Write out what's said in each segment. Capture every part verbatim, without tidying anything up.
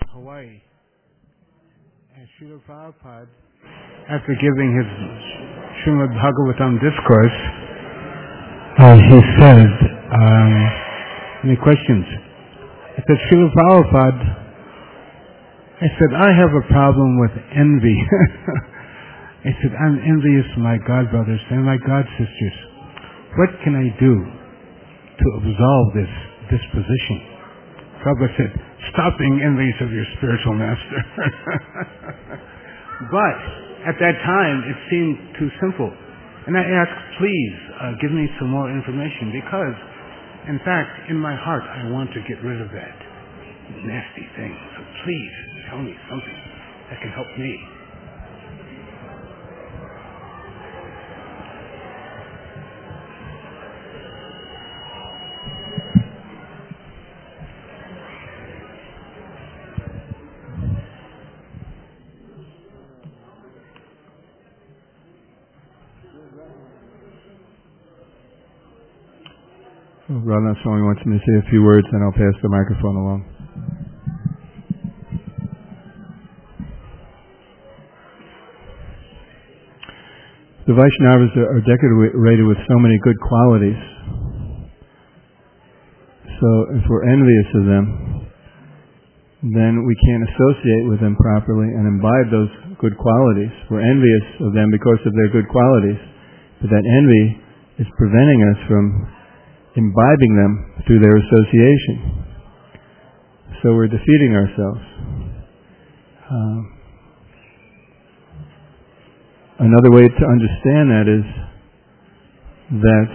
Hawaii. And Srila Prabhupada, after giving his Srimad Bhagavatam discourse, uh, he said, um, any questions? I said, Srila Prabhupada, I said, I have a problem with envy. I said, I'm envious of my god brothers and my god sisters. What can I do to absolve this disposition? Prabhupada said, stop being envious of your spiritual master. But at that time, it seemed too simple. And I asked, please, uh, give me some more information, because, in fact, in my heart, I want to get rid of that nasty thing. So please, tell me something that can help me. Radha Swami wants me to say a few words, and I'll pass the microphone along. The Vaishnavas are decorated with so many good qualities. So if we're envious of them, then we can't associate with them properly and imbibe those good qualities. We're envious of them because of their good qualities, but that envy is preventing us from imbibing them through their association. So we're defeating ourselves. Uh, another way to understand that is that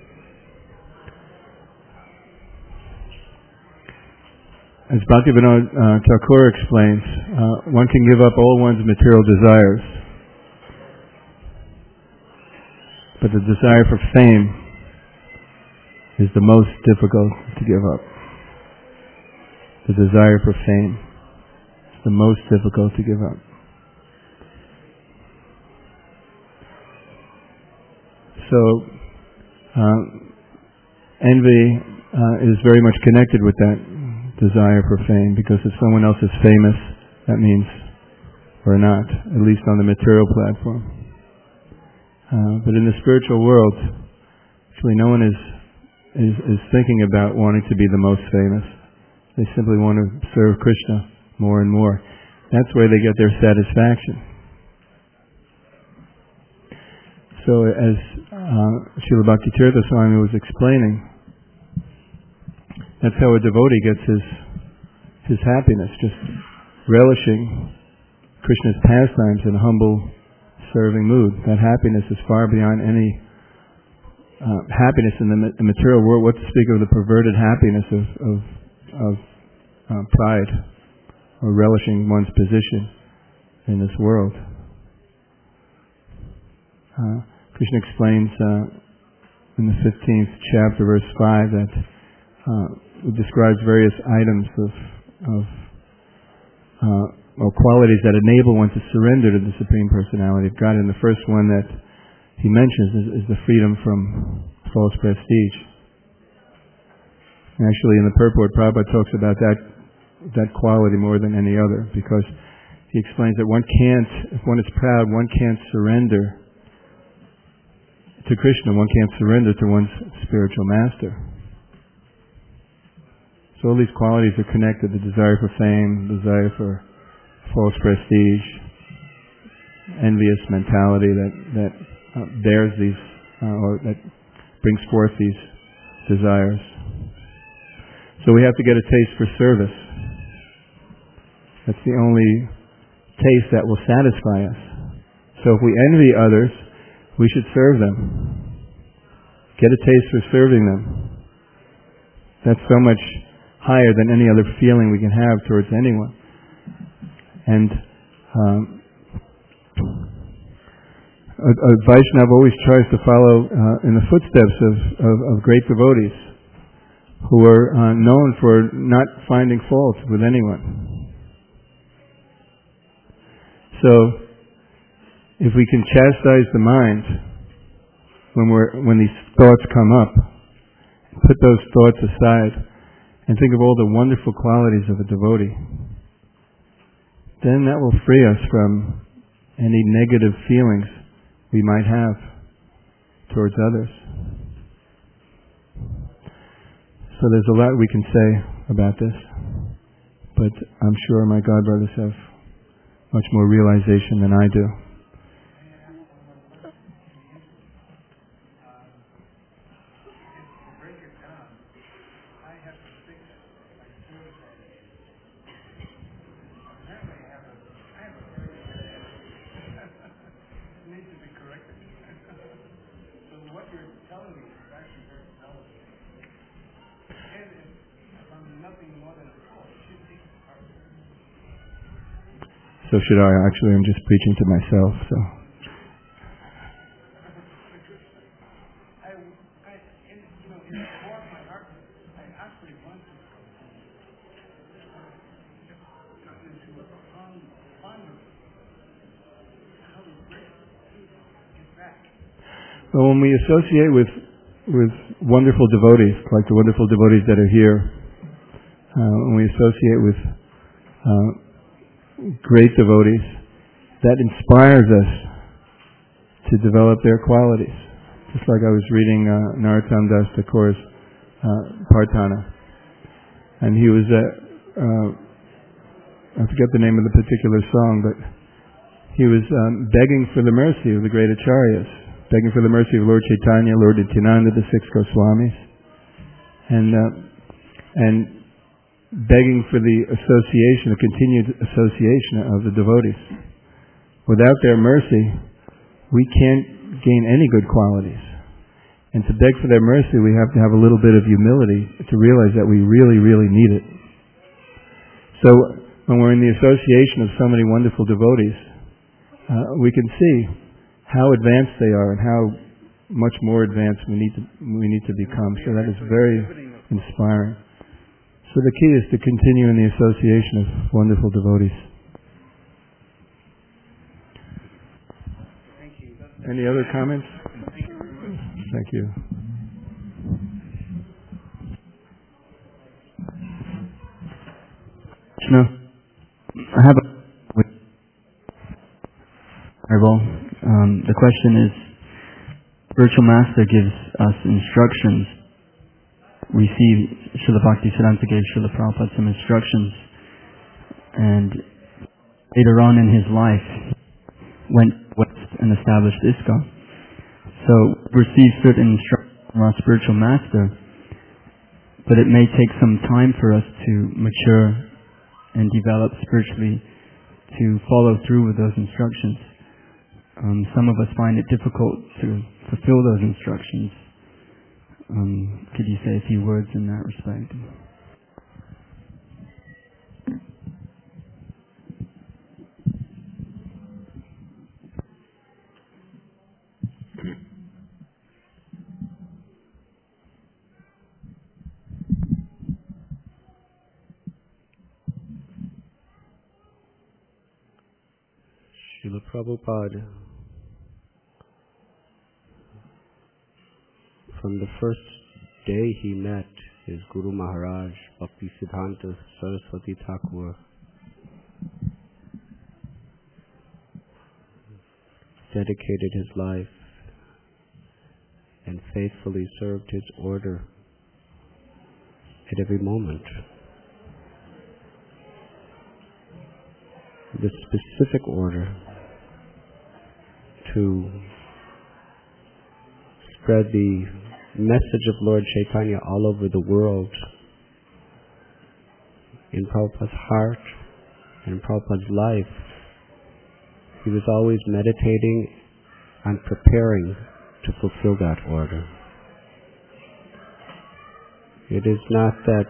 as Bhaktivinoda uh, Thakur explains, uh, one can give up all one's material desires, but the desire for fame is the most difficult to give up. The desire for fame is the most difficult to give up. So, uh, envy uh, is very much connected with that desire for fame, because if someone else is famous, that means we're not, at least on the material platform. Uh, but in the spiritual world, actually no one is Is, is thinking about wanting to be the most famous. They simply want to serve Krishna more and more. That's where they get their satisfaction. So as uh, Srila Bhakti-tirtha Swami was explaining, that's how a devotee gets his his happiness, just relishing Krishna's pastimes in a humble, serving mood. That happiness is far beyond any Uh, happiness in the, ma- the material world. What to speak of the perverted happiness of of, of uh, pride, or relishing one's position in this world. Uh, Krishna explains uh, in the fifteenth chapter, verse five, that uh, it describes various items of of uh, or qualities that enable one to surrender to the Supreme Personality of God. And the first one that he mentions is, is the freedom from false prestige. And actually, in the purport, Prabhupada talks about that that quality more than any other, because he explains that one can't, if one is proud, one can't surrender to Krishna, one can't surrender to one's spiritual master. So all these qualities are connected: the desire for fame, desire for false prestige, envious mentality that that Uh, bears these, uh, or that brings forth these desires. So we have to get a taste for service. That's the only taste that will satisfy us. So if we envy others, we should serve them. Get a taste for serving them. That's so much higher than any other feeling we can have towards anyone. And um, A, a Vaishnava always tries to follow uh, in the footsteps of, of, of great devotees who are uh, known for not finding fault with anyone. So, if we can chastise the mind when we're when these thoughts come up, put those thoughts aside, and think of all the wonderful qualities of a devotee, then that will free us from any negative feelings we might have towards others. So there's a lot we can say about this, but I'm sure my God brothers have much more realization than I do. So should I? Actually, I'm just preaching to myself, so. Well, when we associate with with wonderful devotees, like the wonderful devotees that are here, uh, when we associate with uh, great devotees, that inspires us to develop their qualities. Just like I was reading uh, Narottam Das Thakur's uh, Parthana, and he was, uh, uh, I forget the name of the particular song, but he was um, begging for the mercy of the great acharyas, begging for the mercy of Lord Chaitanya, Lord Nityananda, the six Goswamis, and uh, and begging for the association, the continued association of the devotees. Without their mercy, we can't gain any good qualities. And to beg for their mercy, we have to have a little bit of humility to realize that we really, really need it. So when we're in the association of so many wonderful devotees, uh, we can see how advanced they are and how much more advanced we need to we need to become. So that is very inspiring. So the key is to continue in the association of wonderful devotees. Thank you. Any other comments? Thank you. No, I have a um, the question is, Spiritual Master gives us instructions. We see Srila Bhaktisiddhanta gave Srila Prabhupada some instructions, and later on in his life went west and established ISKCON. So receive certain instructions from our Spiritual Master, but it may take some time for us to mature and develop spiritually to follow through with those instructions. Um, some of us find it difficult to fulfill those instructions. Um, could you say a few words in that respect? Srila Prabhupada, from the first day he met his Guru Maharaj, Bhaktisiddhanta Saraswati Thakur, dedicated his life and faithfully served his order at every moment. The specific order to spread the message of Lord Chaitanya all over the world in Prabhupada's heart and in Prabhupada's life. He was always meditating and preparing to fulfill that order. It is not that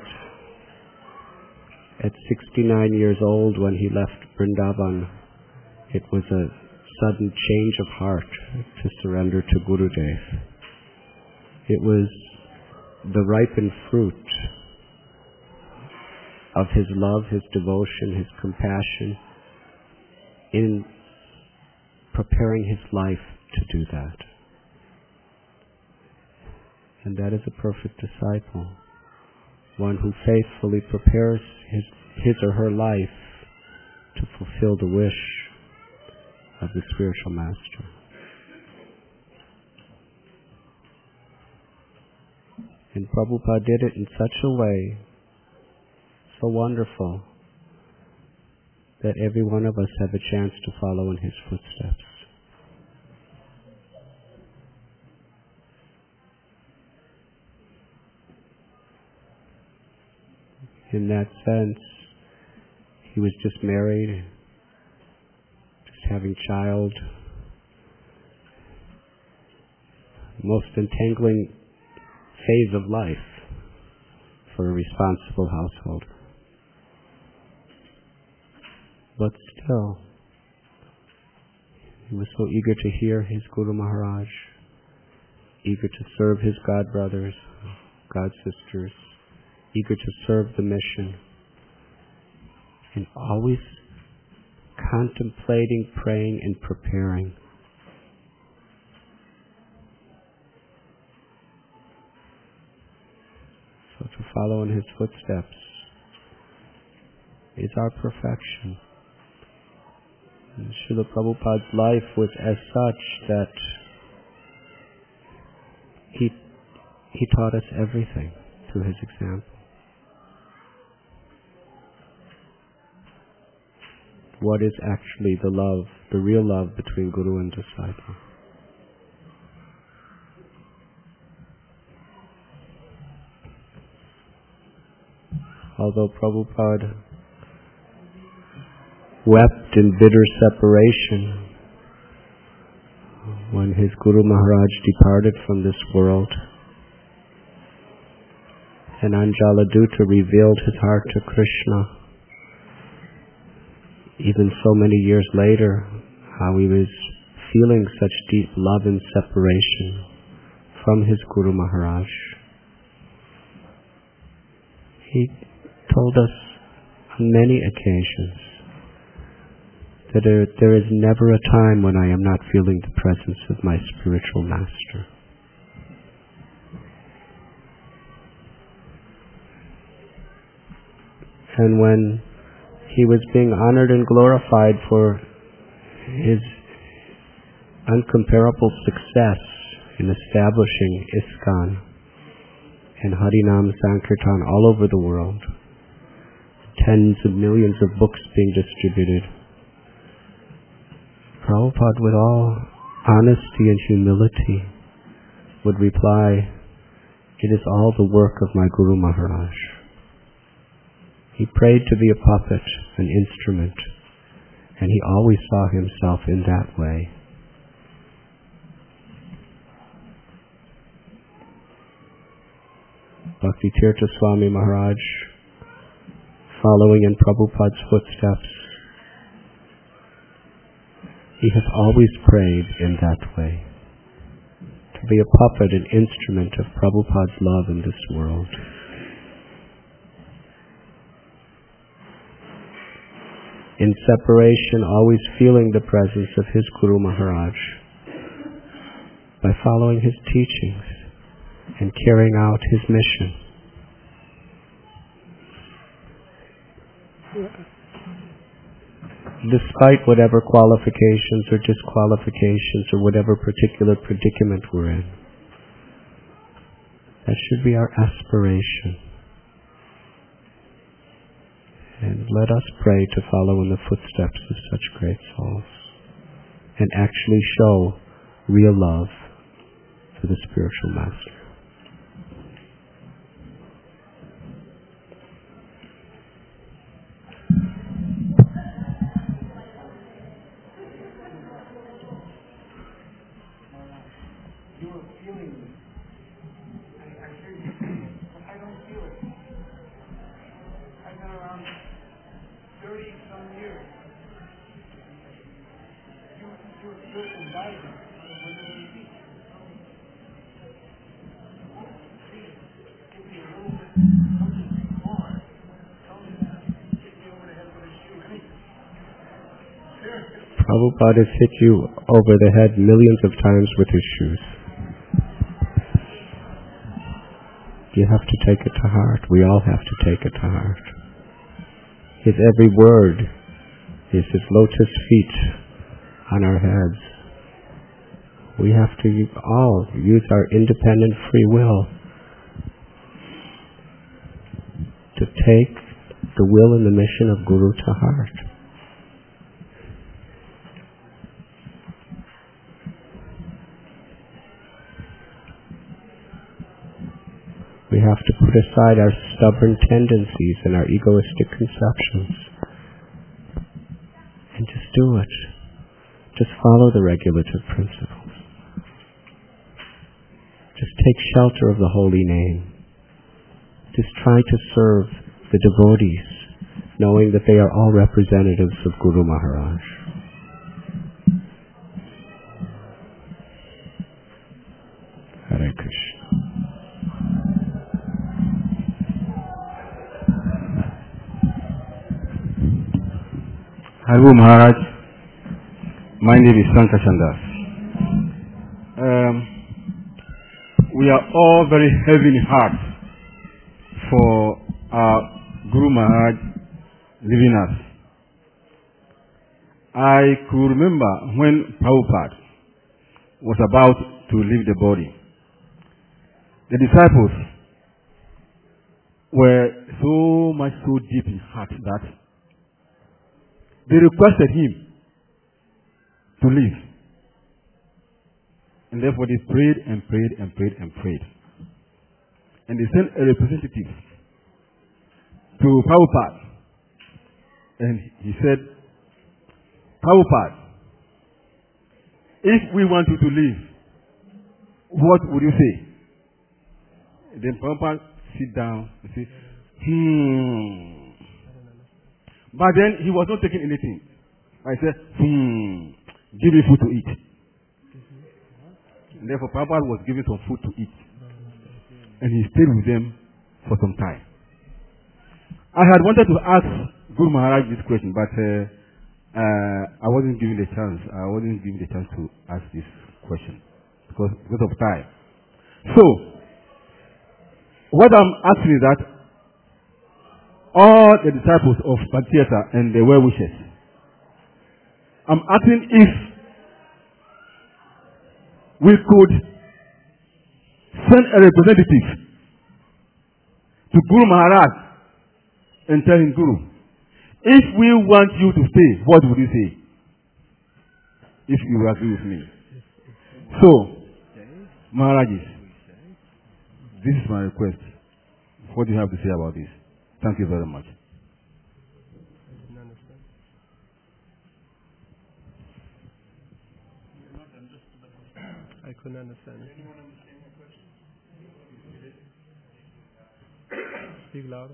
at sixty-nine years old when he left Vrindavan, it was a sudden change of heart to surrender to Gurudev. It was the ripened fruit of his love, his devotion, his compassion in preparing his life to do that. And that is a perfect disciple, one who faithfully prepares his, his or her life to fulfill the wish of the spiritual master. And Prabhupada did it in such a way, so wonderful, that every one of us have a chance to follow in his footsteps. In that sense, he was just married, just having child, most entangling phase of life for a responsible household. But still, he was so eager to hear his Guru Maharaj, eager to serve his god brothers, god sisters, eager to serve the mission, and always contemplating, praying, and preparing. So to follow in his footsteps is our perfection. And Srila Prabhupada's life was as such that he, he taught us everything through his example. What is actually the love, the real love between Guru and disciple. Although Prabhupada wept in bitter separation when his Guru Maharaj departed from this world, and Anjaladutta revealed his heart to Krishna, even so many years later, how he was feeling such deep love and separation from his Guru Maharaj. He told us on many occasions that there, there is never a time when I am not feeling the presence of my spiritual master. And when he was being honored and glorified for his uncomparable success in establishing ISKCON and Harinam Sankirtan all over the world, tens of millions of books being distributed, Prabhupada, with all honesty and humility, would reply, "It is all the work of my Guru Maharaj." He prayed to be a puppet, an instrument, and he always saw himself in that way. Bhakti Tirtha Swami Maharaj, following in Prabhupada's footsteps, he has always prayed in that way, to be a puppet, an instrument of Prabhupada's love in this world. In separation, always feeling the presence of his Guru Maharaj by following his teachings and carrying out his mission. Despite whatever qualifications or disqualifications or whatever particular predicament we're in, that should be our aspiration. And let us pray to follow in the footsteps of such great souls and actually show real love for the spiritual master. Prabhupada has hit you over the head millions of times with his shoes. You have to take it to heart. We all have to take it to heart. His every word is His lotus feet on our heads. We have to all use our independent free will to take the will and the mission of Guru to heart. We have to put aside our stubborn tendencies and our egoistic conceptions and just do it. Just follow the regulative principles. Just take shelter of the holy name. Just try to serve the devotees, knowing that they are all representatives of Guru Maharaj. Hare Krishna. Haru Maharaj, my name is Sankashandas. Um, we are all very heavy in heart for our Guru Maharaj leaving us. I could remember when Prabhupada was about to leave the body. The disciples were so much so deep in heart that they requested him to leave. And therefore they prayed and prayed and prayed and prayed. And they sent a representative to Prabhupada. And he said, Prabhupada, if we want you to leave, what would you say? And then Prabhupada sit down and say, hmm. But then he was not taking anything. I said, hmm, give me food to eat. And therefore Prabhupada was given some food to eat. And he stayed with them for some time. I had wanted to ask Guru Maharaj this question, but uh, uh, I wasn't given the chance. I wasn't given the chance to ask this question because, because of time. So, what I'm asking is that all the disciples of Bhaktiyata and the well-wishers, I'm asking if we could send a representative to Guru Maharaj and tell him, Guru, if we want you to stay, what would you say? If you agree with me. So, Maharajas, this is my request. What do you have to say about this? Thank you very much. I couldn't understand. Speak louder.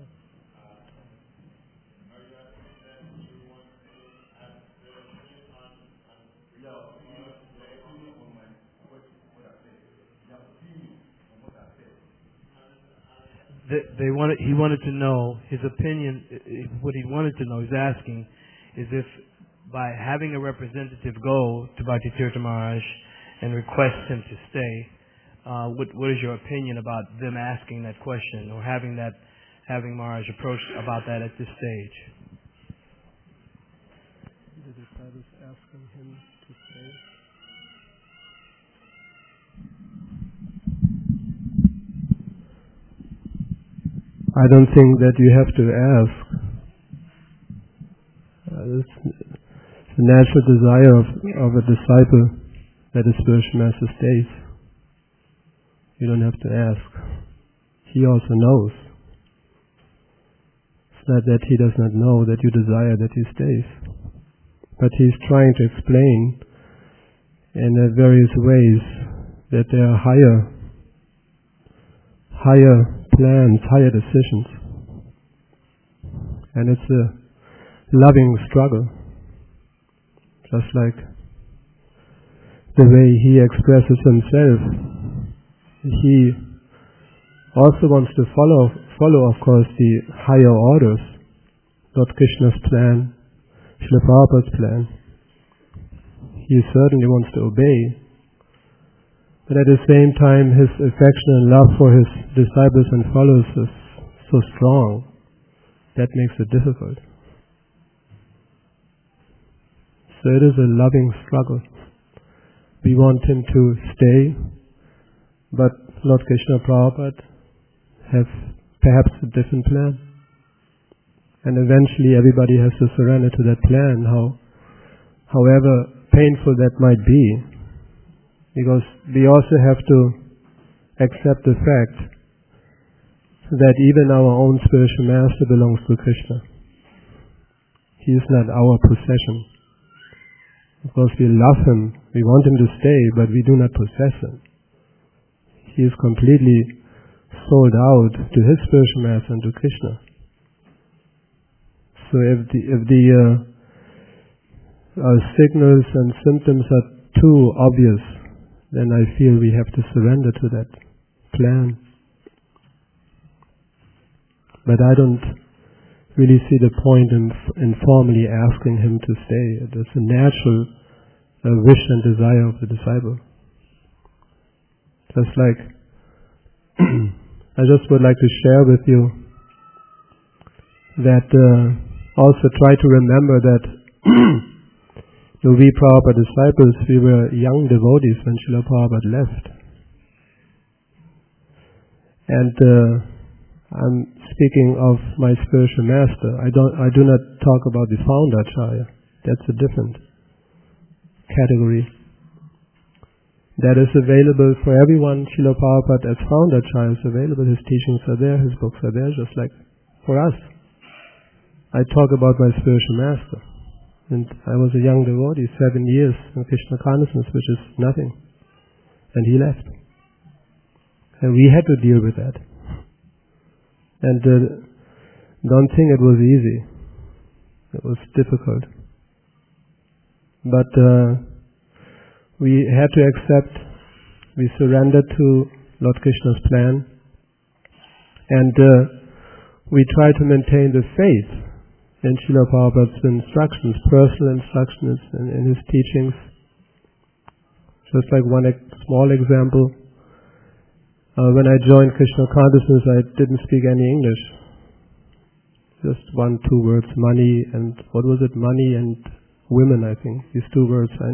They, they wanted, he wanted to know his opinion. What he wanted to know, he's asking, is if by having a representative go to Bhakti Tirtha Maharaj and request him to stay, uh, what, what is your opinion about them asking that question or having that, having Maharaj approach about that at this stage? The disciples asking him to stay. I don't think that you have to ask. Uh, it's the natural desire of, of a disciple that a spiritual master stays. You don't have to ask. He also knows. It's not that he does not know that you desire that he stays. But he's trying to explain in uh, various ways that there are higher, higher plans, higher decisions. And it's a loving struggle. Just like the way he expresses himself. He also wants to follow, follow of course, the higher orders. Lord Krishna's plan, Srila Prabhupada's plan. He certainly wants to obey. But at the same time, his affection and love for his disciples and followers is so strong, that makes it difficult. So it is a loving struggle. We want him to stay, but Lord Krishna Prabhupada has perhaps a different plan. And eventually everybody has to surrender to that plan, how, however painful that might be, because we also have to accept the fact that even our own spiritual master belongs to Krishna. He is not our possession. Of course we love him, we want him to stay, but we do not possess him. He is completely sold out to his spiritual master and to Krishna. So if the, if the uh, uh, signals and symptoms are too obvious, then I feel we have to surrender to that plan. But I don't really see the point in, in formally asking him to stay. It is a natural uh, wish and desire of the disciple. Just like I just would like to share with you that uh, also try to remember that the we Prabhupada disciples, we were young devotees when Srila Prabhupada left. And uh, I'm speaking of my spiritual master. I don't. I do not talk about the founder Acharya. That's a different category. That is available for everyone. Srila Prabhupada as founder Acharya is available. His teachings are there. His books are there, just like for us. I talk about my spiritual master. And I was a young devotee, seven years in Krishna consciousness, which is nothing. And he left. And we had to deal with that. And uh, don't think it was easy. It was difficult. But uh, we had to accept, we surrendered to Lord Krishna's plan. And uh, we try to maintain the faith in Srila Prabhupada's instructions, personal instructions in, in his teachings. Just like one ex- small example. Uh, when I joined Krishna consciousness, I didn't speak any English. Just one, two words, money and, what was it, money and women, I think. These two words. I,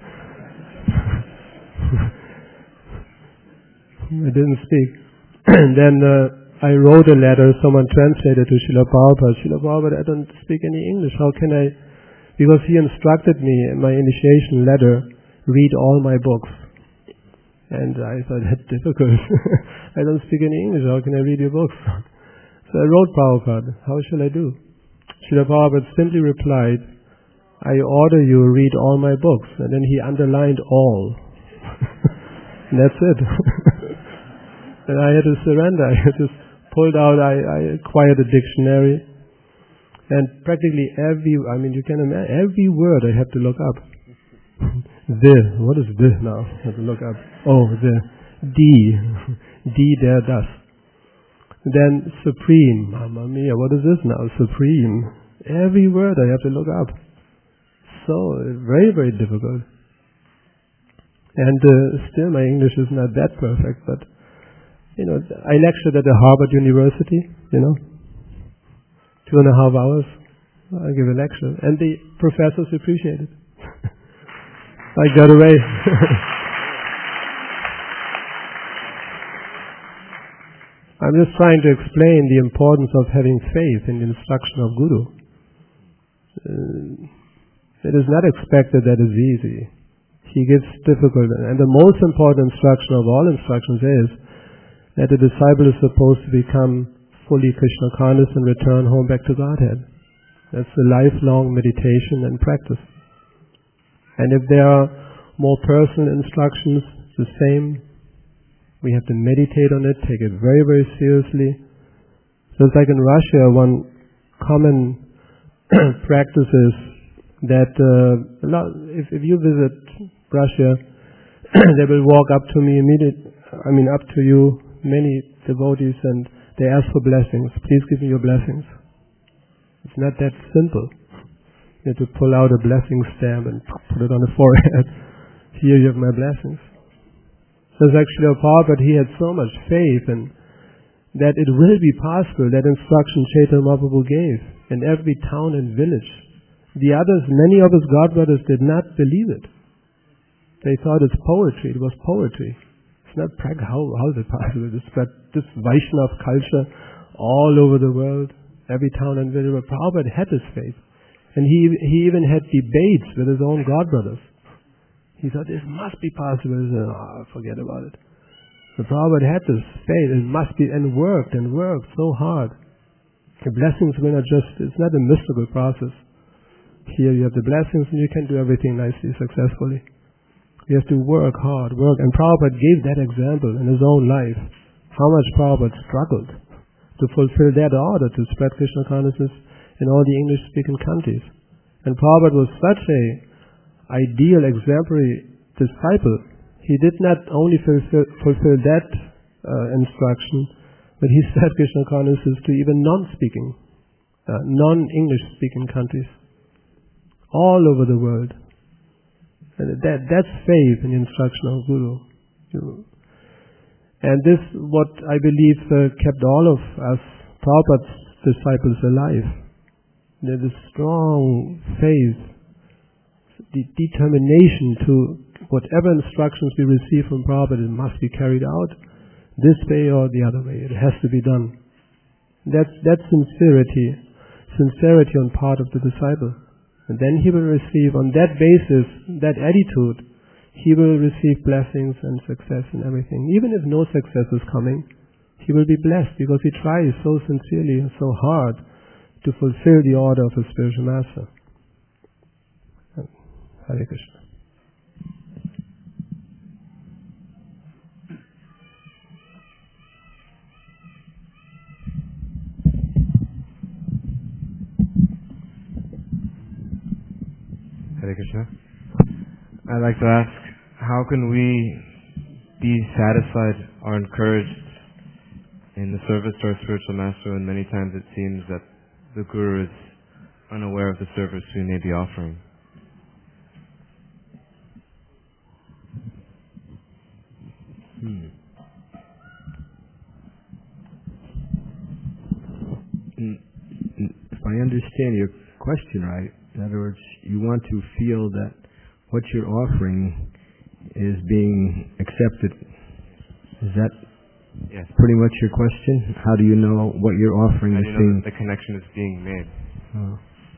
I didn't speak. And then uh, I wrote a letter, someone translated to Srila Prabhupada. Srila Prabhupada, I don't speak any English. How can I? Because he instructed me in my initiation letter, read all my books. And I thought, that's difficult. I don't speak any English. How can I read your books? So I wrote Prabhupada, how shall I do? Srila Prabhupada simply replied, I order you read all my books. And then he underlined all. And that's it. And I had to surrender. I just pulled out, I, I acquired a dictionary. And practically every, I mean, you can imagine, every word I had to look up. The, what is this now? I have to look up. Oh, the, D. D there, thus. Then supreme. Mamma mia, what is this now? Supreme. Every word I have to look up. So, very, very difficult. And uh, still my English is not that perfect, but, you know, I lectured at the Harvard University, you know. Two and a half hours. I give a lecture. And the professors appreciate it. I got away. I'm just trying to explain the importance of having faith in the instruction of Guru. Uh, it is not expected that it's easy. He gives difficult, and the most important instruction of all instructions is that the disciple is supposed to become fully Krishna conscious and return home back to Godhead. That's a lifelong meditation and practice. And if there are more personal instructions, the same. We have to meditate on it, take it very, very seriously. So it's like in Russia, one common practice is that uh, a lot, if, if you visit Russia, they will walk up to me immediately, I mean up to you, many devotees, and they ask for blessings. Please give me your blessings. It's not that simple. You have to pull out a blessing stamp and put it on the forehead. Here you have my blessings. So it's actually a power, but he had so much faith and that it will be possible, that instruction Chaitanya Mahaprabhu gave in every town and village. The others, many of his godbrothers did not believe it. They thought it's poetry. It was poetry. It's not practical. How, how is it possible? This, this Vaishnava culture all over the world, every town and village. But Prabhupada had this faith. And he, he even had debates with his own godbrothers. He thought, this must be possible. He said, oh, forget about it. The Prabhupada had this faith. It must be, and worked and worked so hard. The blessings were not just, it's not a mystical process. Here you have the blessings and you can do everything nicely, successfully. You have to work hard, work. And Prabhupada gave that example in his own life. How much Prabhupada struggled to fulfill that order to spread Krishna consciousness in all the English-speaking countries. And Prabhupada was such a ideal, exemplary disciple. He did not only fulfill, fulfill that uh, instruction, but he spread Krishna consciousness to even non-speaking, uh, non-English-speaking countries, all over the world. And that, that's faith in the instruction of Guru. And this, what I believe, uh, kept all of us, Prabhupada's disciples, alive. There's a strong faith, the determination to whatever instructions we receive from Prabhupada, it must be carried out this way or the other way. It has to be done. That's, that's sincerity, sincerity on part of the disciple. And then he will receive, on that basis, that attitude, he will receive blessings and success in everything. Even if no success is coming, he will be blessed because he tries so sincerely and so hard to fulfill the order of his spiritual master. Hare Krishna. Hare Krishna. I'd like to ask, how can we be satisfied or encouraged in the service to our spiritual master when many times it seems that the Guru is unaware of the service we may be offering? Hmm. If I understand your question right, in other words, you want to feel that what you're offering is being accepted. Is that yes. pretty much your question? How do you know what you're offering How is do you know being... that the connection is being made? Oh.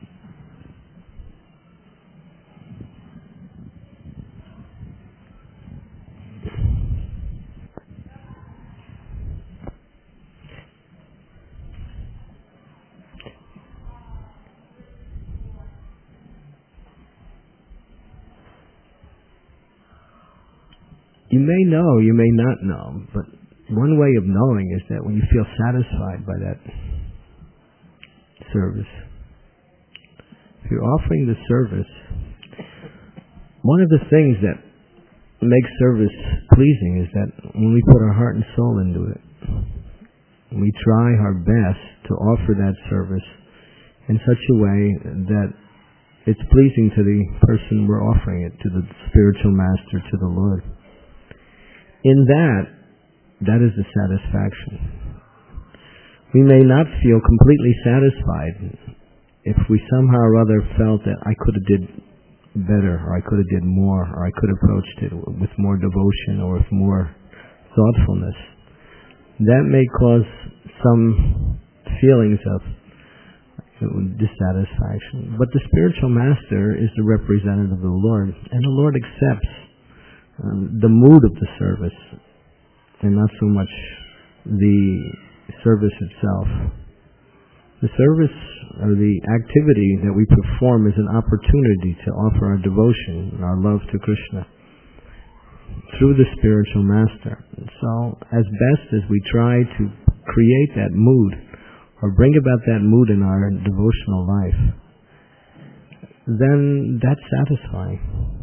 You may know, you may not know, but one way of knowing is that when you feel satisfied by that service, if you're offering the service, one of the things that makes service pleasing is that when we put our heart and soul into it, we try our best to offer that service in such a way that it's pleasing to the person we're offering it, to the spiritual master, to the Lord. In that, that is the satisfaction. We may not feel completely satisfied if we somehow or other felt that I could have did better, or I could have did more, or I could have approached it with more devotion or with more thoughtfulness. That may cause some feelings of dissatisfaction. But the spiritual master is the representative of the Lord, and the Lord accepts Um, the mood of the service, and not so much the service itself. The service, or the activity that we perform, is an opportunity to offer our devotion and our love to Krishna through the spiritual master. And so, as best as we try to create that mood, or bring about that mood in our devotional life, then that's satisfying.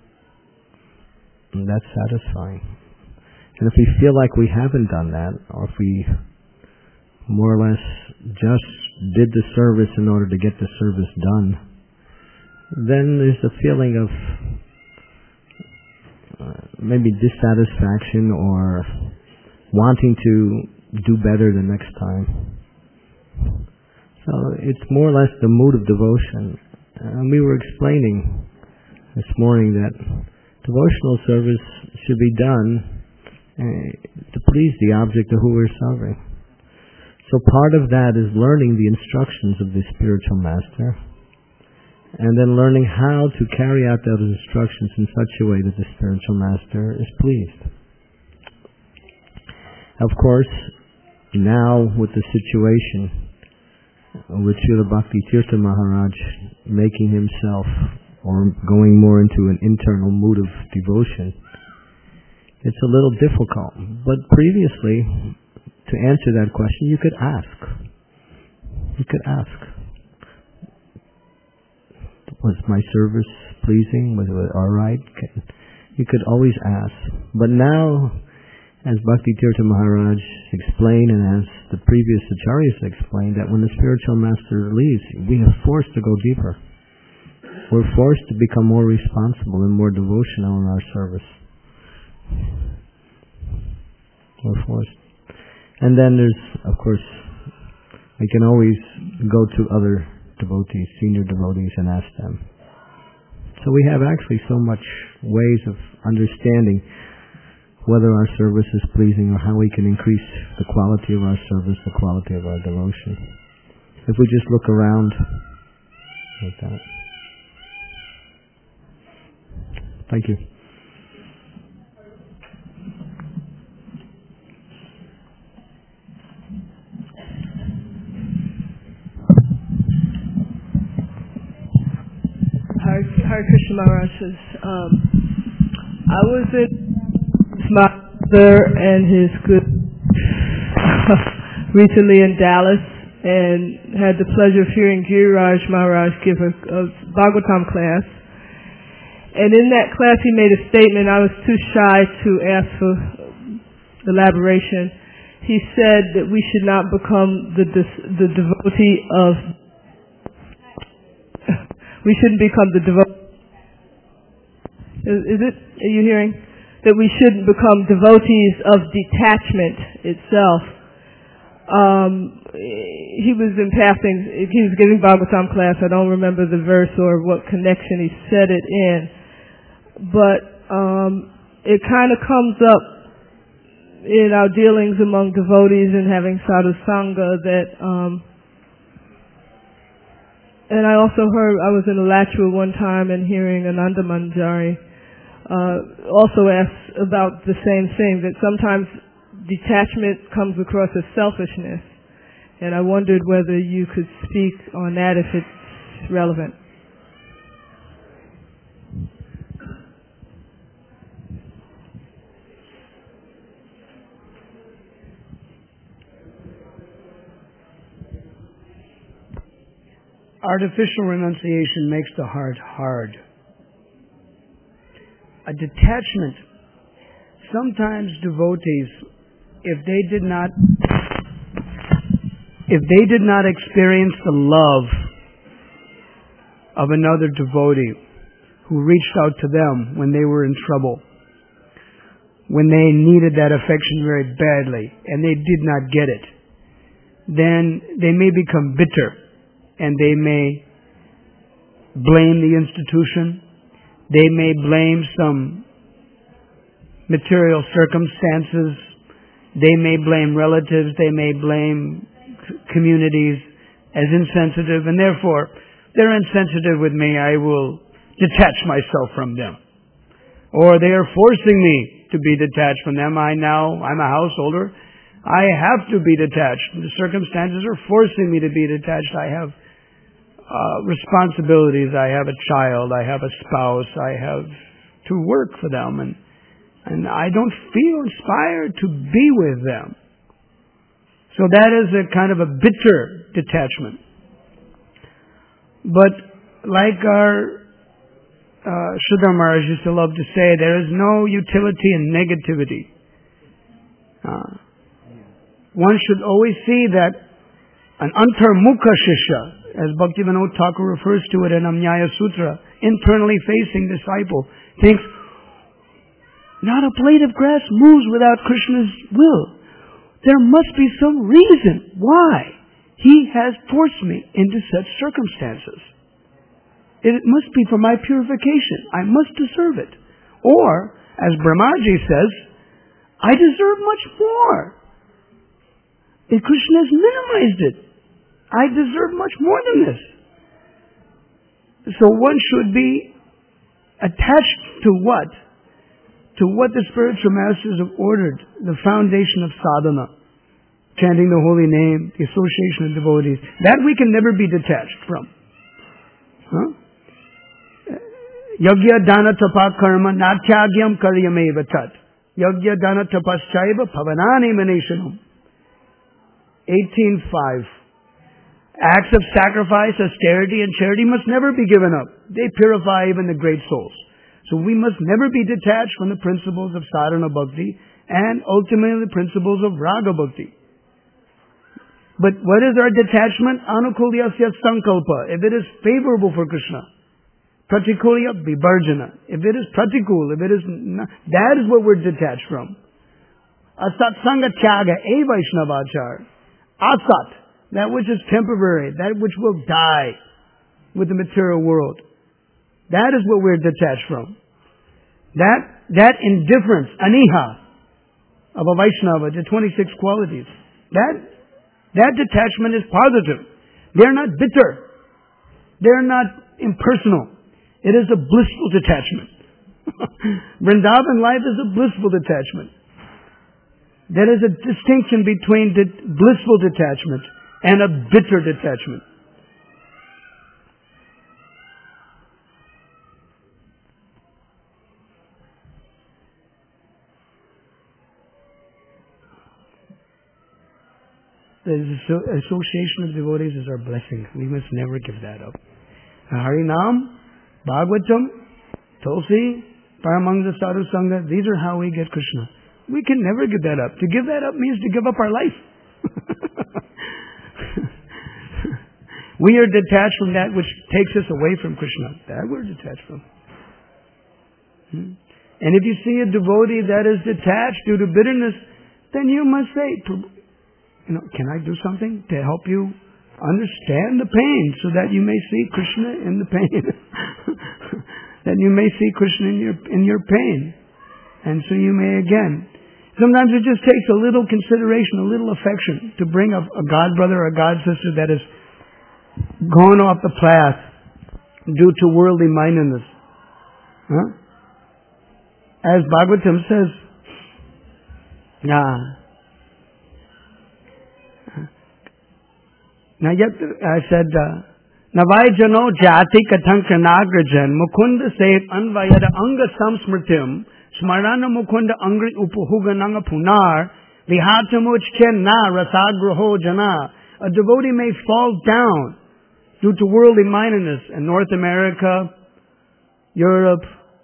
And that's satisfying. And if we feel like we haven't done that, or if we more or less just did the service in order to get the service done, then there's a feeling of uh, maybe dissatisfaction or wanting to do better the next time. So it's more or less the mood of devotion. And we were explaining this morning that devotional service should be done uh, to please the object of who we're serving. So part of that is learning the instructions of the spiritual master, and then learning how to carry out those instructions in such a way that the spiritual master is pleased. Of course, now with the situation with Srila Bhakti Tirtha Maharaj making himself or going more into an internal mood of devotion, it's a little difficult. But previously, to answer that question, you could ask. You could ask. Was my service pleasing? Was it all right? You could always ask. But now, as Bhakti Tirtha Maharaj explained, and as the previous acharyas explained, that when the spiritual master leaves, we are forced to go deeper. We're forced to become more responsible and more devotional in our service. We're forced. And then there's, of course, we can always go to other devotees, senior devotees, and ask them. So we have actually so much ways of understanding whether our service is pleasing or how we can increase the quality of our service, the quality of our devotion. If we just look around like that. Thank you. Hare Krishna Maharaj says, um, I was at my mother and his good recently in Dallas, and had the pleasure of hearing Giriraj Maharaj give a, a Bhagavatam class. And in that class he made a statement. I was too shy to ask for elaboration. He said that we should not become the the devotee of we shouldn't become the devotee. Is, is it? Are you hearing? That we shouldn't become devotees of detachment itself. Um, he was in passing. He was giving Bhagavatam class. I don't remember the verse or what connection he said it in, but um, it kind of comes up in our dealings among devotees and having sadhu sangha that. Um, and I also heard. I was in Alachua one time and hearing Ananda Manjari uh, also ask about the same thing, that sometimes detachment comes across as selfishness, and I wondered whether you could speak on that if it's relevant. Artificial renunciation makes the heart hard. A detachment. Sometimes devotees, if they did not, if they did not experience the love of another devotee who reached out to them when they were in trouble, when they needed that affection very badly, and they did not get it, then they may become bitter, and they may blame the institution. They may blame some material circumstances. They may blame relatives. They may blame communities as insensitive, and therefore, they're insensitive with me. I will detach myself from them. Or they are forcing me to be detached from them. I now, I'm a householder. I have to be detached. The circumstances are forcing me to be detached. I have Uh, responsibilities. I have a child. I have a spouse. I have to work for them, and and I don't feel inspired to be with them. So that is a kind of a bitter detachment. But like our uh, Sridhar Maharaj used to love to say, there is no utility in negativity. Uh, one should always see that an antarmukha shishya, as Bhaktivinoda Thakur refers to it in Amnyaya Sutra, internally facing disciple, thinks, not a blade of grass moves without Krishna's will. There must be some reason why he has forced me into such circumstances. It must be for my purification. I must deserve it. Or, as Brahmaji says, I deserve much more. And Krishna has minimized it. I deserve much more than this. So one should be attached to what? To what the spiritual masters have ordered, the foundation of sadhana, chanting the holy name, the association of devotees. That we can never be detached from. Huh? Yagya dana tapa karma natyagyam karyameva tat. Yagya dana tapaschaiva pavanani maneshanam. eighteen five. Acts of sacrifice, austerity, and charity must never be given up. They purify even the great souls. So we must never be detached from the principles of sadhana bhakti and ultimately the principles of raga bhakti. But what is our detachment? Anukulyasya sankalpa. If it is favorable for Krishna. Pratikulya vivarjana. If it is pratikul, if it is not, that is what we're detached from. Asat sanga tyaga, a Vaishnavachar. Asat, that which is temporary, that which will die with the material world. That is what we're detached from. That, that indifference, aniha, of a Vaishnava, the twenty-six qualities. That, that detachment is positive. They're not bitter. They're not impersonal. It is a blissful detachment. Vrindavan life is a blissful detachment. There is a distinction between the blissful detachment and a bitter detachment. The association of devotees is our blessing. We must never give that up. Harinam, Bhagavatam, Tulsi, Paramangsa Sadhu Sangha, these are how we get Krishna. We can never give that up. To give that up means to give up our life. We are detached from that which takes us away from Krishna. That we're detached from. Hmm? And if you see a devotee that is detached due to bitterness, then you must say, you know, can I do something to help you understand the pain so that you may see Krishna in the pain? That you may see Krishna in your, in your pain. And so you may again. Sometimes it just takes a little consideration, a little affection to bring a, a god brother or a god sister that has gone off the path due to worldly mindedness. Huh? As Bhagavatam says, nah. Now yet I said, Navai jano jati kathan kranagrajan mukunda save anvayada anga samsmritim smarana mukunda angri upuhugananga punar vihatamuchchen na rasagraho jana. A devotee may fall down due to worldly mindedness in North America, Europe,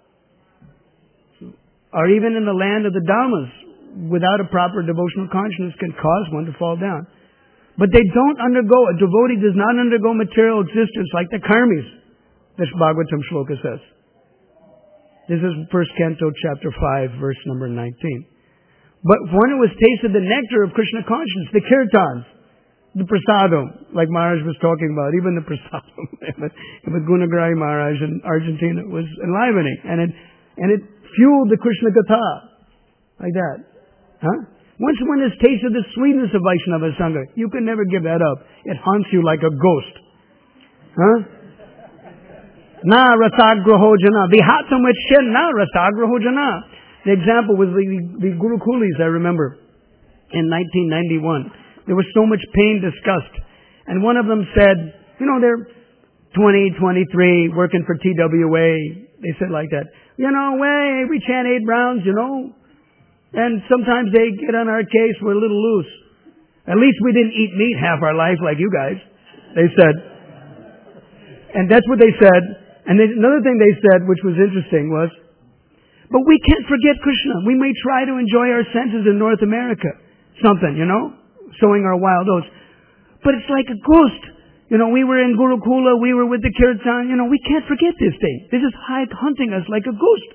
or even in the land of the Dhammas, without a proper devotional consciousness can cause one to fall down. But they don't undergo, a devotee does not undergo material existence like the karmis, this Bhagavatam shloka says. This is first canto, chapter five, verse number nineteen. But one who has tasted the nectar of Krishna consciousness, the kirtans, the prasadam, like Maharaj was talking about, even the prasadam with Gunagrari Maharaj in Argentina was enlivening, and it and it fueled the Krishna Katha, like that. Huh? Once one has tasted the sweetness of Vaishnava Sangha, you can never give that up. It haunts you like a ghost. Huh? Na rasagraho jana. Vihatam vitshen na rasagraho jana. The example was the, the Gurukulis, I remember, in nineteen ninety-one. There was so much pain discussed. And one of them said, you know, they're twenty, twenty-three, working for T W A. They said like that, you know, way, we chant eight rounds, you know. And sometimes they get on our case, we're a little loose. At least we didn't eat meat half our life like you guys, they said. And that's what they said. And then another thing they said, which was interesting, was, but we can't forget Krishna. We may try to enjoy our senses in North America. Something, you know, sowing our wild oats. But it's like a ghost. You know, we were in Gurukula, we were with the Kirtan. You know, we can't forget this thing. This is hunting us like a ghost.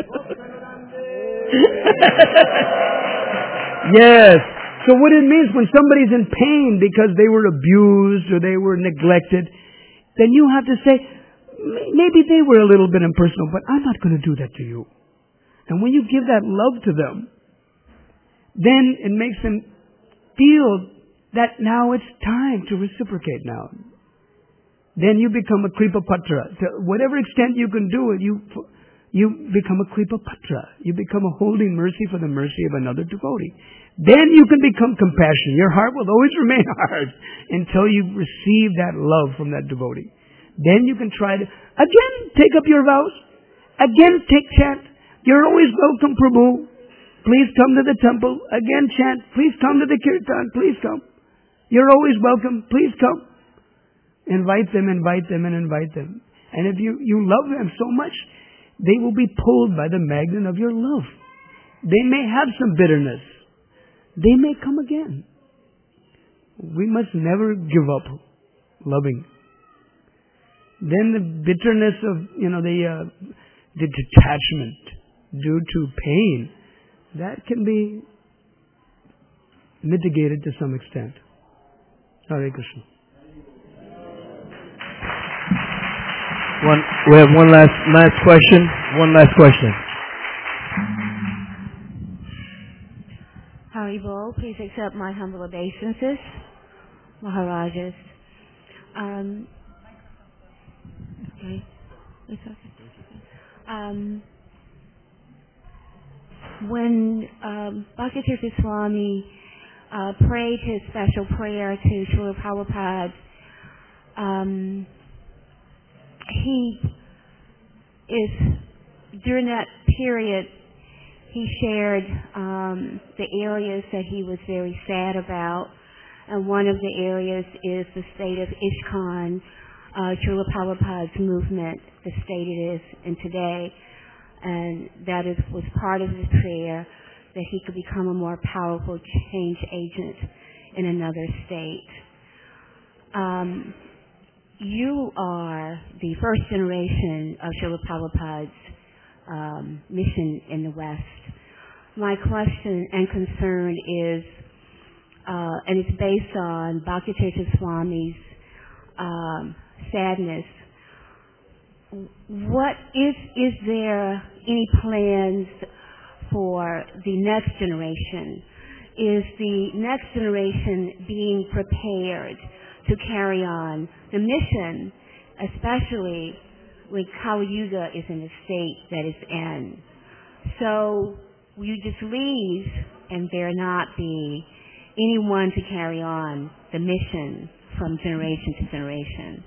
Yes. So what it means when somebody's in pain because they were abused or they were neglected, then you have to say, maybe they were a little bit impersonal, but I'm not going to do that to you. And when you give that love to them, then it makes them feel that now it's time to reciprocate now. Then you become a Kripapatra. To whatever extent you can do it, you you become a Kripapatra. You become a holding mercy for the mercy of another devotee. Then you can become compassion. Your heart will always remain hard until you receive that love from that devotee. Then you can try to, again, take up your vows. Again, take chant. You're always welcome, Prabhu. Please come to the temple. Again, chant. Please come to the kirtan. Please come. You're always welcome. Please come. Invite them, invite them, and invite them. And if you, you love them so much, they will be pulled by the magnet of your love. They may have some bitterness. They may come again. We must never give up loving. Then the bitterness of, you know, the, uh, the detachment due to pain, that can be mitigated to some extent. Hare Krishna. One, we have one last last question. One last question. Haribol, please accept my humble obeisances, Maharajas. Um, okay. It's okay. Um, when um, Bhaktitirtha Swami uh, prayed his special prayer to Srila Prabhupada, um, he is, during that period, he shared um, the areas that he was very sad about, and one of the areas is the state of ISKCON, uh, Srila Prabhupada's movement, the state it is in today, and that is, was part of his prayer, that he could become a more powerful change agent in another state. Um, you are the first generation of Srila Prabhupada's um, mission in the West. My question and concern is, uh, and it's based on Bhaktitirtha Swami's um, sadness. What is is there any plans for the next generation? Is the next generation being prepared to carry on the mission, especially when Kali Yuga is in the state that it's in? So will you just leave and there not be anyone to carry on the mission from generation to generation?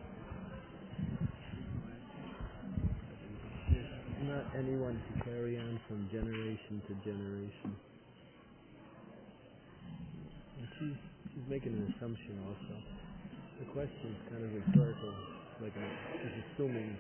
Not anyone to carry on from generation to generation. And she's, she's making an assumption also. The question is kind of rhetorical, like a, she's assuming.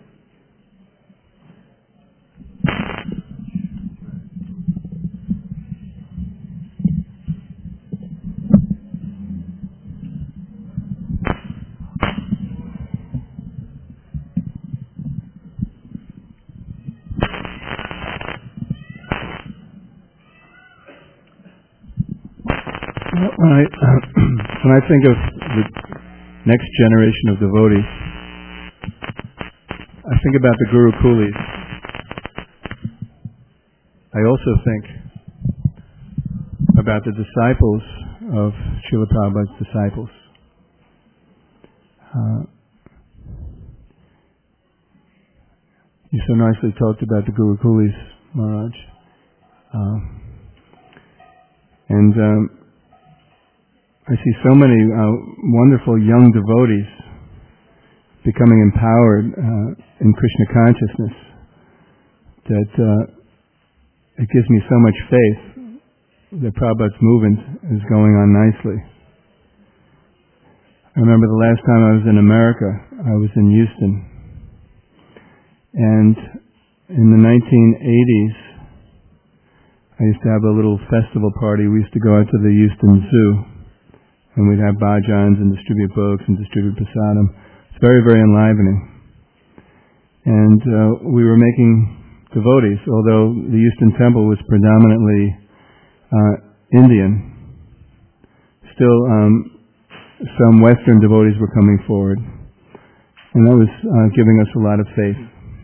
When I, uh, when I think of the next generation of devotees, I think about the Guru Kulis. I also think about the disciples of Srila Prabhupada's disciples. Uh, you so nicely talked about the Guru Kulis, Maharaj. Uh, and um, I see so many uh, wonderful young devotees becoming empowered uh, in Krishna consciousness that uh, it gives me so much faith that Prabhupada's movement is going on nicely. I remember the last time I was in America, I was in Houston. And in the nineteen eighties, I used to have a little festival party. We used to go out to the Houston Zoo. And we'd have bhajans and distribute books and distribute prasadam. It's very, very enlivening. And uh, we were making devotees, although the Houston temple was predominantly uh, Indian. Still, um, some Western devotees were coming forward. And that was uh, giving us a lot of faith.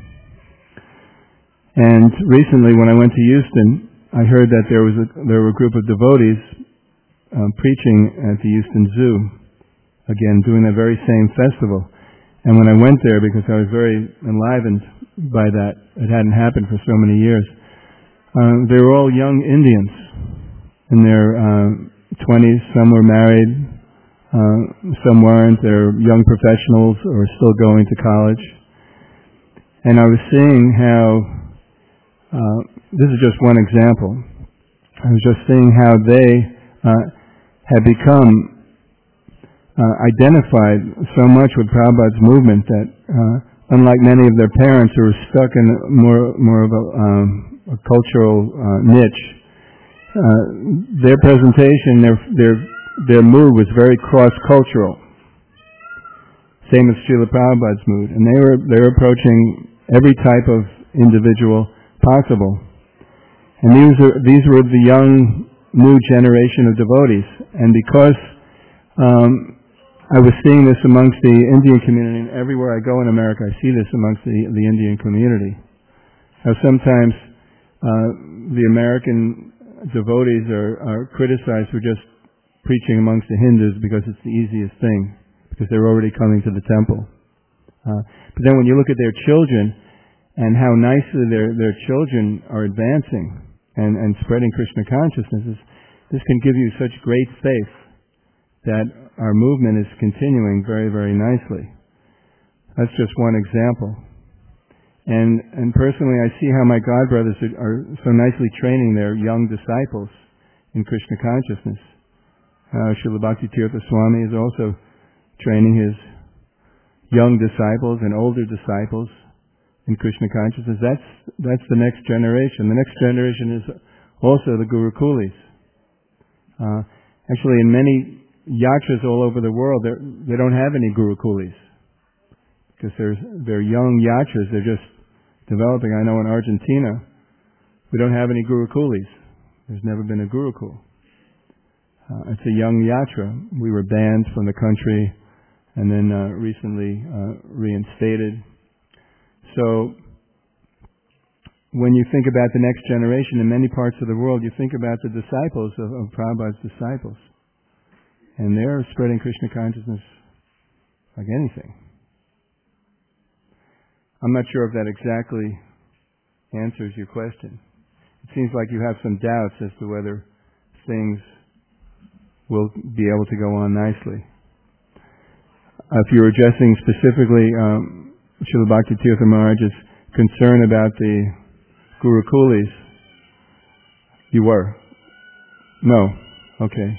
And recently, when I went to Houston, I heard that there was a, there were a group of devotees um, preaching at the Houston Zoo, again, doing that very same festival. And when I went there, because I was very enlivened by that, it hadn't happened for so many years, uh, they were all young Indians in their uh, twenties. Some were married, uh, some weren't. They're young professionals or still going to college. And I was seeing how, uh, this is just one example, I was just seeing how they uh, had become Uh, identified so much with Prabhupada's movement that, uh, unlike many of their parents who were stuck in more more of a, um, a cultural uh, niche, uh, their presentation, their their their mood was very cross-cultural. Same as Srila Prabhupada's mood, and they were they were approaching every type of individual possible. And these are these were the young new generation of devotees, and because um, I was seeing this amongst the Indian community, and everywhere I go in America I see this amongst the, the Indian community. How sometimes uh, the American devotees are, are criticized for just preaching amongst the Hindus because it's the easiest thing, because they're already coming to the temple. Uh, but then when you look at their children and how nicely their, their children are advancing and, and spreading Krishna consciousness, this can give you such great faith that our movement is continuing very, very nicely. That's just one example. And and personally, I see how my godbrothers are, are so nicely training their young disciples in Krishna consciousness. Uh, Srila Bhakti-tirtha Swami is also training his young disciples and older disciples in Krishna consciousness. That's that's the next generation. The next generation is also the Gurukulis. Uh, actually, in many yatras all over the world, they don't have any Gurukulis because they're, they're young yatras. They're just developing. I know in Argentina, we don't have any Gurukulis. There's never been a Gurukul. Uh, it's a young yatra. We were banned from the country and then uh, recently uh, reinstated. So when you think about the next generation in many parts of the world, you think about the disciples of, of Prabhupada's disciples. And they're spreading Krishna consciousness like anything. I'm not sure if that exactly answers your question. It seems like you have some doubts as to whether things will be able to go on nicely. Uh, if you're addressing specifically um, Srila Bhakti-tirtha Maharaj's concern about the Gurukulis, you were? No. Okay.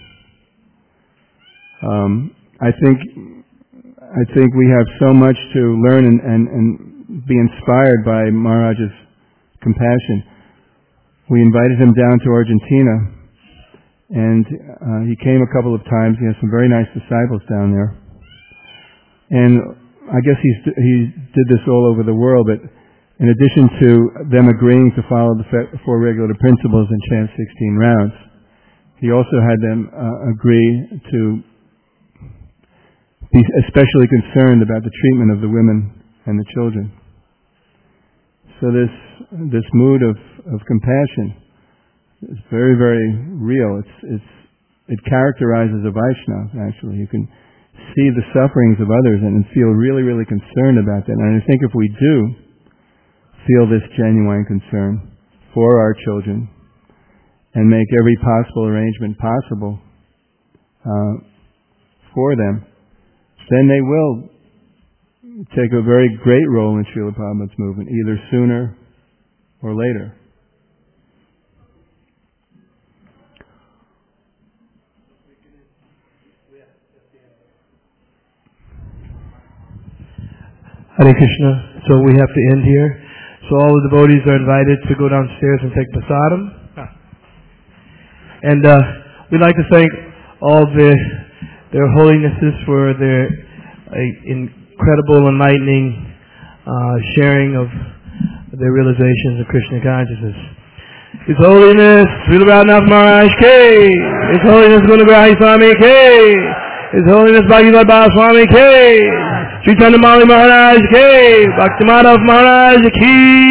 Um, I think I think we have so much to learn and, and, and be inspired by Maharaj's compassion. We invited him down to Argentina, and uh, he came a couple of times. He has some very nice disciples down there, and I guess he's he did this all over the world. But in addition to them agreeing to follow the four regulative principles and chant sixteen rounds, he also had them uh, agree to be especially concerned about the treatment of the women and the children. So this this mood of, of compassion is very, very real. It's it's it characterizes a Vaishnava, actually. You can see the sufferings of others and feel really, really concerned about that. And I think if we do feel this genuine concern for our children and make every possible arrangement possible uh, for them, then they will take a very great role in Srila Prabhupada's movement, either sooner or later. Hare Krishna. So we have to end here. So all the devotees are invited to go downstairs and take prasadam. And uh, we'd like to thank all the their holinesses for their uh, incredible, enlightening uh, sharing of their realizations of Krishna consciousness. His Holiness Srila Radhanath Maharaj K. His Holiness Gunagrahi Swami K. His Holiness Bhagavad Swami K. Sri Chandamali Maharaj Ki, Bhakti Madhav Maharaj Ki.